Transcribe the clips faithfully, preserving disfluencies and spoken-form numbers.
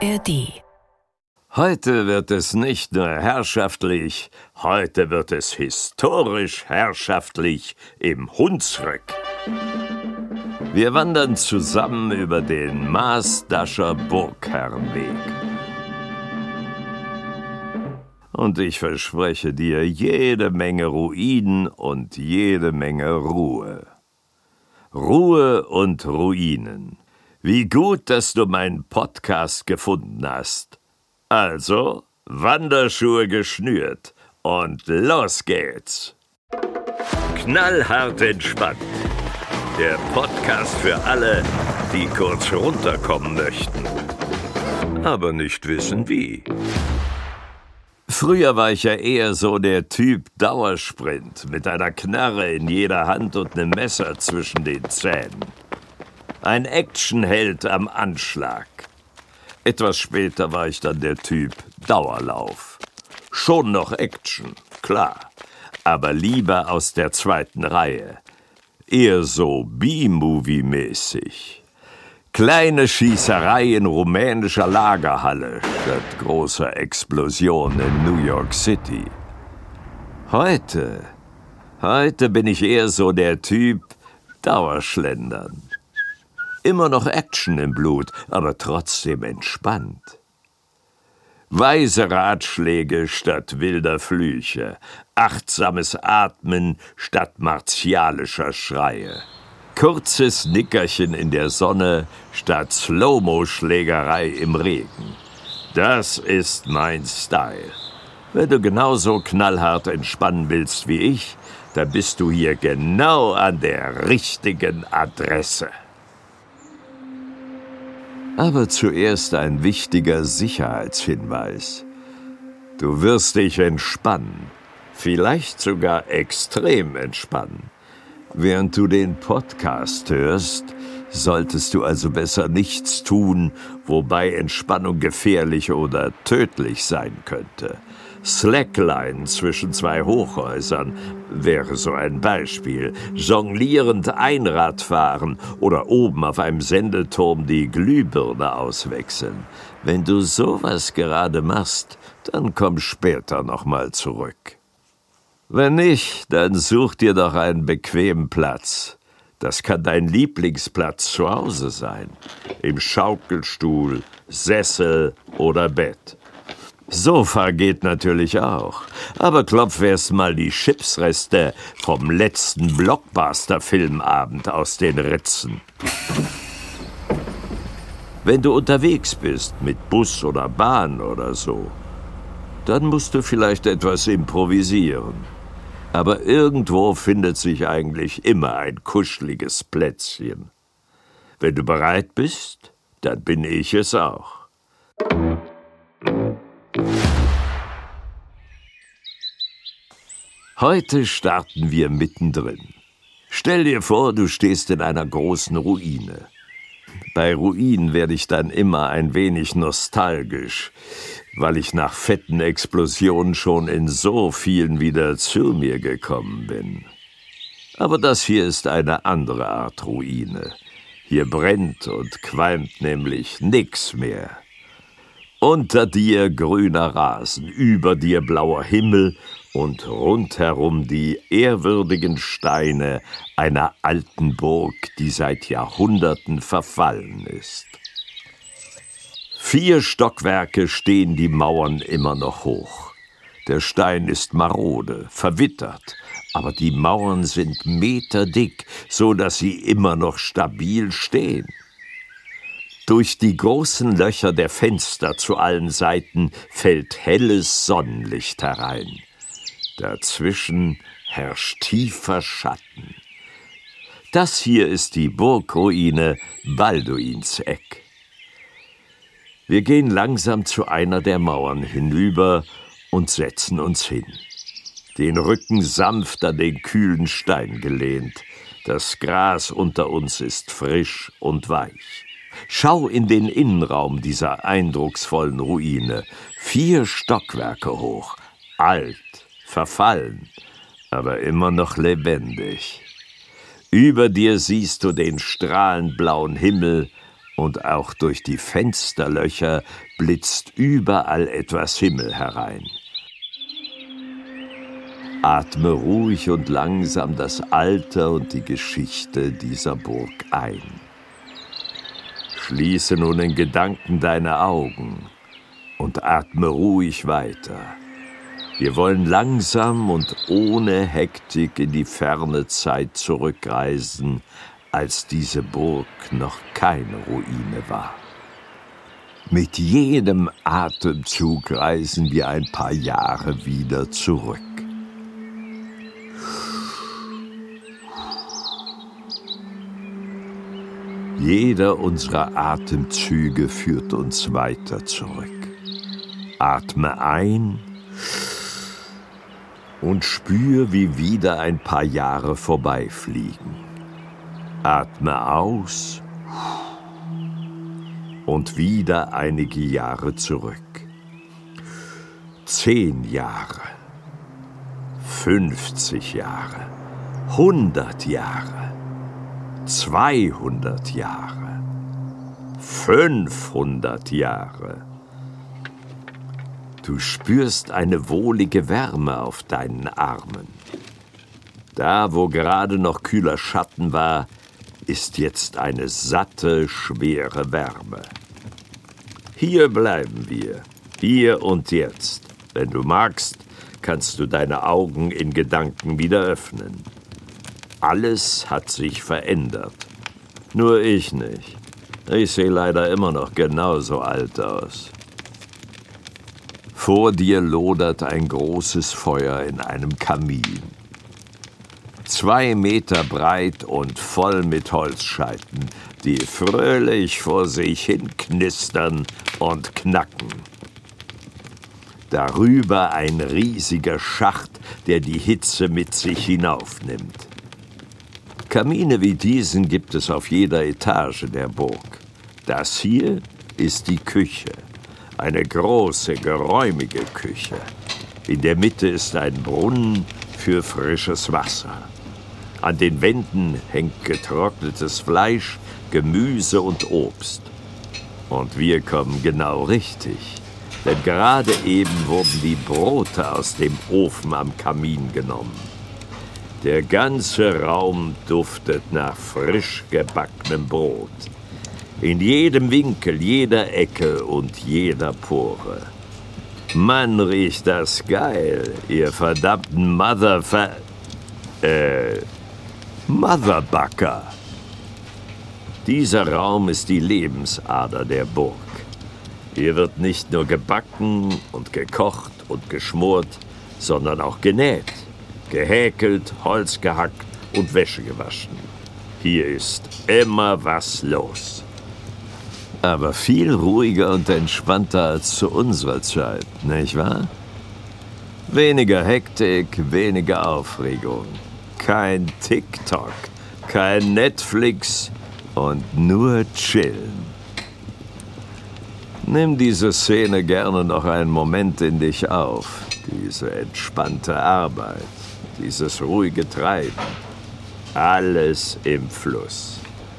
R D. Heute wird es nicht nur herrschaftlich, heute wird es historisch herrschaftlich im Hunsrück. Wir wandern zusammen über den Maasdascher Burgherrenweg. Und ich verspreche dir jede Menge Ruinen und jede Menge Ruhe. Ruhe und Ruinen. Wie gut, dass du meinen Podcast gefunden hast. Also, Wanderschuhe geschnürt und los geht's. Knallhart entspannt. Der Podcast für alle, die kurz runterkommen möchten, aber nicht wissen wie. Früher war ich ja eher so der Typ Dauersprint mit einer Knarre in jeder Hand und einem Messer zwischen den Zähnen. Ein Actionheld am Anschlag. Etwas später war ich dann der Typ Dauerlauf. Schon noch Action, klar, aber lieber aus der zweiten Reihe. Eher so B-Movie-mäßig. Kleine Schießerei in rumänischer Lagerhalle statt großer Explosion in New York City. Heute, heute bin ich eher so der Typ Dauerschlendern. Immer noch Action im Blut, aber trotzdem entspannt. Weise Ratschläge statt wilder Flüche, achtsames Atmen statt martialischer Schreie. Kurzes Nickerchen in der Sonne statt Slow-Mo-Schlägerei im Regen. Das ist mein Style. Wenn du genauso knallhart entspannen willst wie ich, dann bist du hier genau an der richtigen Adresse. Aber zuerst ein wichtiger Sicherheitshinweis. Du wirst dich entspannen, vielleicht sogar extrem entspannen. Während du den Podcast hörst, solltest du also besser nichts tun, wobei Entspannung gefährlich oder tödlich sein könnte. Slackline zwischen zwei Hochhäusern wäre so ein Beispiel. Jonglierend Einrad fahren oder oben auf einem Sendeturm die Glühbirne auswechseln. Wenn du sowas gerade machst, dann komm später nochmal zurück. Wenn nicht, dann such dir doch einen bequemen Platz. Das kann dein Lieblingsplatz zu Hause sein. Im Schaukelstuhl, Sessel oder Bett. Sofa geht natürlich auch, aber klopf erst mal die Chipsreste vom letzten Blockbuster-Filmabend aus den Ritzen. Wenn du unterwegs bist, mit Bus oder Bahn oder so, dann musst du vielleicht etwas improvisieren. Aber irgendwo findet sich eigentlich immer ein kuscheliges Plätzchen. Wenn du bereit bist, dann bin ich es auch. Heute starten wir mittendrin. Stell dir vor, du stehst in einer großen Ruine. Bei Ruinen werde ich dann immer ein wenig nostalgisch, weil ich nach fetten Explosionen schon in so vielen wieder zu mir gekommen bin. Aber das hier ist eine andere Art Ruine. Hier brennt und qualmt nämlich nix mehr. Unter dir grüner Rasen, über dir blauer Himmel und rundherum die ehrwürdigen Steine einer alten Burg, die seit Jahrhunderten verfallen ist. Vier Stockwerke stehen die Mauern immer noch hoch. Der Stein ist marode, verwittert, aber die Mauern sind meterdick, so dass sie immer noch stabil stehen. Durch die großen Löcher der Fenster zu allen Seiten fällt helles Sonnenlicht herein. Dazwischen herrscht tiefer Schatten. Das hier ist die Burgruine Balduinseck. Wir gehen langsam zu einer der Mauern hinüber und setzen uns hin. Den Rücken sanft an den kühlen Stein gelehnt. Das Gras unter uns ist frisch und weich. Schau in den Innenraum dieser eindrucksvollen Ruine. Vier Stockwerke hoch, alt, verfallen, aber immer noch lebendig. Über dir siehst du den strahlend blauen Himmel und auch durch die Fensterlöcher blitzt überall etwas Himmel herein. Atme ruhig und langsam das Alter und die Geschichte dieser Burg ein. Schließe nun in Gedanken deine Augen und atme ruhig weiter. Wir wollen langsam und ohne Hektik in die ferne Zeit zurückreisen, als diese Burg noch keine Ruine war. Mit jedem Atemzug reisen wir ein paar Jahre wieder zurück. Jeder unserer Atemzüge führt uns weiter zurück. Atme ein und spür, wie wieder ein paar Jahre vorbeifliegen. Atme aus und wieder einige Jahre zurück. Zehn Jahre, fünfzig Jahre, hundert Jahre, zweihundert Jahre, fünfhundert Jahre. Du spürst eine wohlige Wärme auf deinen Armen. Da, wo gerade noch kühler Schatten war, ist jetzt eine satte, schwere Wärme. Hier bleiben wir, hier und jetzt. Wenn du magst, kannst du deine Augen in Gedanken wieder öffnen. Alles hat sich verändert. Nur ich nicht. Ich sehe leider immer noch genauso alt aus. Vor dir lodert ein großes Feuer in einem Kamin. Zwei Meter breit und voll mit Holzscheiten, die fröhlich vor sich hin knistern und knacken. Darüber ein riesiger Schacht, der die Hitze mit sich hinaufnimmt. Kamine wie diesen gibt es auf jeder Etage der Burg. Das hier ist die Küche. Eine große, geräumige Küche. In der Mitte ist ein Brunnen für frisches Wasser. An den Wänden hängt getrocknetes Fleisch, Gemüse und Obst. Und wir kommen genau richtig, denn gerade eben wurden die Brote aus dem Ofen am Kamin genommen. Der ganze Raum duftet nach frisch gebackenem Brot. In jedem Winkel, jeder Ecke und jeder Pore. Mann, riecht das geil, ihr verdammten Motherfer... äh... Motherbucker. Dieser Raum ist die Lebensader der Burg. Hier wird nicht nur gebacken und gekocht und geschmort, sondern auch genäht, gehäkelt, Holz gehackt und Wäsche gewaschen. Hier ist immer was los. Aber viel ruhiger und entspannter als zu unserer Zeit, nicht wahr? Weniger Hektik, weniger Aufregung. Kein TikTok, kein Netflix und nur chillen. Nimm diese Szene gerne noch einen Moment in dich auf. Diese entspannte Arbeit, dieses ruhige Treiben. Alles im Fluss.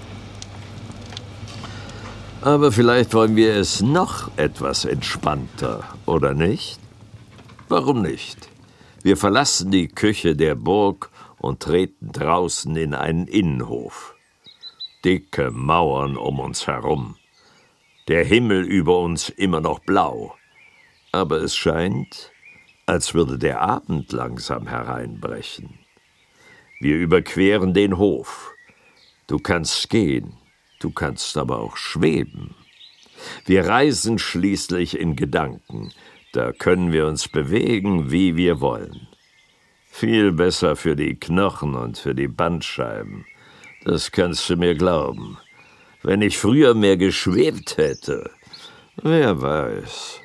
Aber vielleicht wollen wir es noch etwas entspannter, oder nicht? Warum nicht? Wir verlassen die Küche der Burg und treten draußen in einen Innenhof. Dicke Mauern um uns herum. Der Himmel über uns immer noch blau. Aber es scheint, als würde der Abend langsam hereinbrechen. Wir überqueren den Hof. Du kannst gehen. Du kannst aber auch schweben. Wir reisen schließlich in Gedanken. Da können wir uns bewegen, wie wir wollen. Viel besser für die Knochen und für die Bandscheiben. Das kannst du mir glauben. Wenn ich früher mehr geschwebt hätte, wer weiß.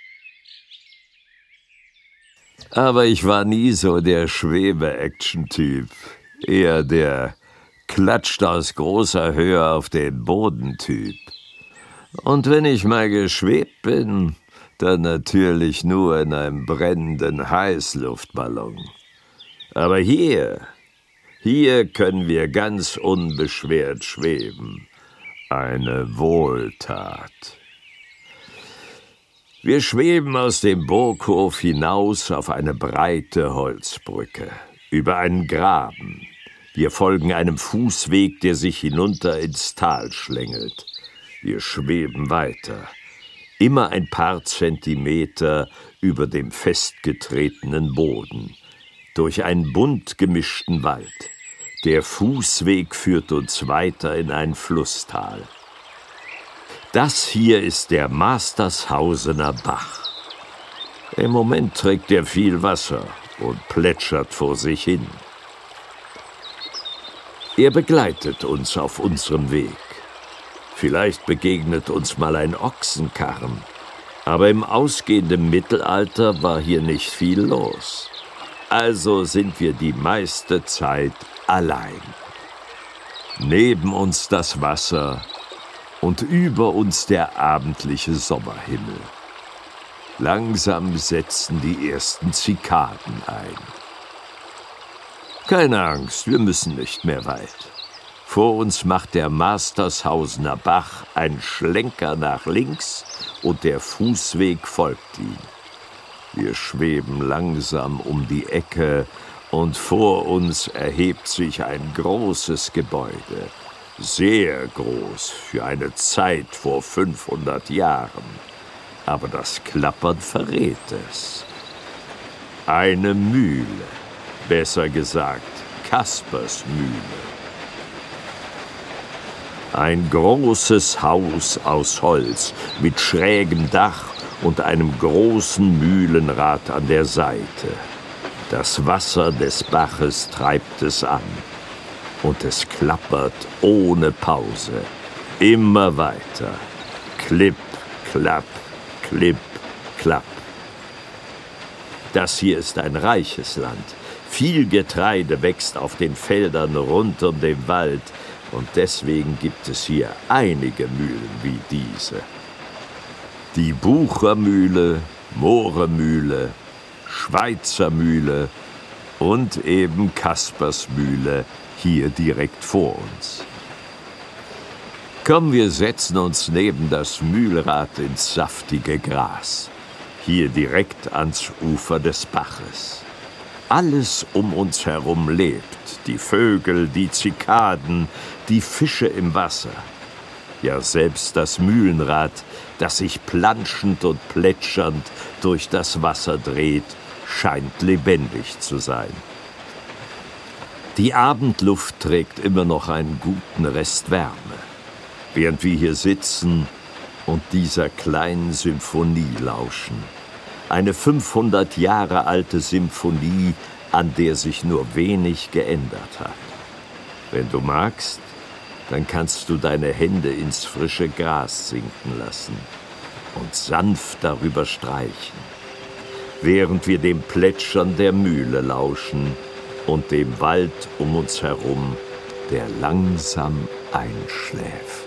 Aber ich war nie so der Schwebe-Action-Typ. Eher der klatscht aus großer Höhe auf den Boden-Typ. Und wenn ich mal geschwebt bin, dann natürlich nur in einem brennenden Heißluftballon. Aber hier, hier können wir ganz unbeschwert schweben. Eine Wohltat. Wir schweben aus dem Burghof hinaus auf eine breite Holzbrücke, über einen Graben. Wir folgen einem Fußweg, der sich hinunter ins Tal schlängelt. Wir schweben weiter, immer ein paar Zentimeter über dem festgetretenen Boden, durch einen bunt gemischten Wald. Der Fußweg führt uns weiter in ein Flusstal. Das hier ist der Mastershausener Bach. Im Moment trägt er viel Wasser und plätschert vor sich hin. Er begleitet uns auf unserem Weg. Vielleicht begegnet uns mal ein Ochsenkarren, aber im ausgehenden Mittelalter war hier nicht viel los. Also sind wir die meiste Zeit allein. Neben uns das Wasser und über uns der abendliche Sommerhimmel. Langsam setzen die ersten Zikaden ein. Keine Angst, wir müssen nicht mehr weit. Vor uns macht der Mastershausener Bach einen Schlenker nach links und der Fußweg folgt ihm. Wir schweben langsam um die Ecke und vor uns erhebt sich ein großes Gebäude. Sehr groß für eine Zeit vor fünfhundert Jahren. Aber das Klappern verrät es. Eine Mühle, besser gesagt Kaspers Mühle. Ein großes Haus aus Holz mit schrägem Dach und einem großen Mühlenrad an der Seite. Das Wasser des Baches treibt es an. Und es klappert ohne Pause. Immer weiter. Klipp, klapp, klipp, klapp. Das hier ist ein reiches Land. Viel Getreide wächst auf den Feldern rund um den Wald. Und deswegen gibt es hier einige Mühlen wie diese. Die Buchermühle, Mohremühle, Schweizermühle und eben Kaspersmühle hier direkt vor uns. Komm, wir setzen uns neben das Mühlrad ins saftige Gras, hier direkt ans Ufer des Baches. Alles um uns herum lebt, die Vögel, die Zikaden, die Fische im Wasser. Ja, selbst das Mühlenrad, das sich planschend und plätschernd durch das Wasser dreht, scheint lebendig zu sein. Die Abendluft trägt immer noch einen guten Rest Wärme, während wir hier sitzen und dieser kleinen Symphonie lauschen. Eine fünfhundert Jahre alte Symphonie, an der sich nur wenig geändert hat. Wenn du magst, dann kannst du deine Hände ins frische Gras sinken lassen und sanft darüber streichen, während wir dem Plätschern der Mühle lauschen und dem Wald um uns herum, der langsam einschläft.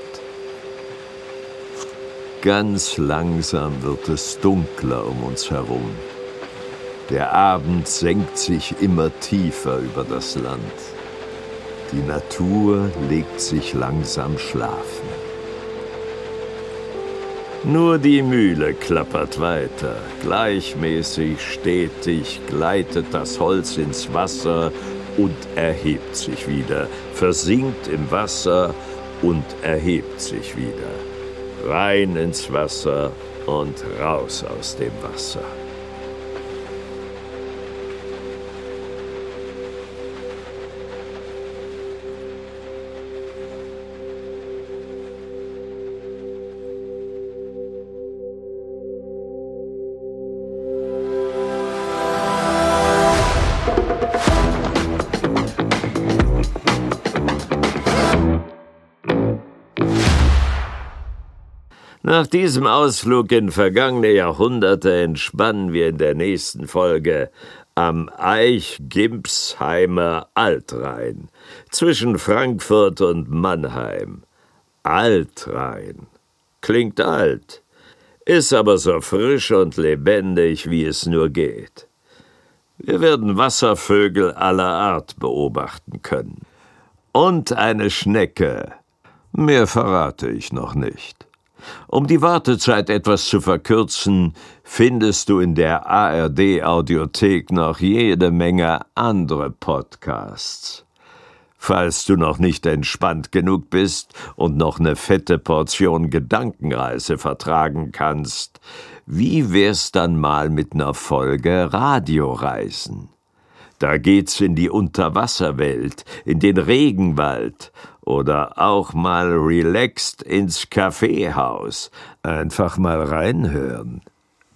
Ganz langsam wird es dunkler um uns herum. Der Abend senkt sich immer tiefer über das Land. Die Natur legt sich langsam schlafen. Nur die Mühle klappert weiter. Gleichmäßig, stetig gleitet das Holz ins Wasser und erhebt sich wieder, versinkt im Wasser und erhebt sich wieder. Rein ins Wasser und raus aus dem Wasser. Nach diesem Ausflug in vergangene Jahrhunderte entspannen wir in der nächsten Folge am Eichgimpsheimer Altrhein zwischen Frankfurt und Mannheim. Altrhein. Klingt alt, ist aber so frisch und lebendig, wie es nur geht. Wir werden Wasservögel aller Art beobachten können. Und eine Schnecke. Mehr verrate ich noch nicht. Um die Wartezeit etwas zu verkürzen, findest du in der A R D-Audiothek noch jede Menge andere Podcasts. Falls du noch nicht entspannt genug bist und noch eine fette Portion Gedankenreise vertragen kannst, wie wär's dann mal mit ner Folge Radioreisen? Da geht's in die Unterwasserwelt, in den Regenwald oder auch mal relaxed ins Kaffeehaus. Einfach mal reinhören.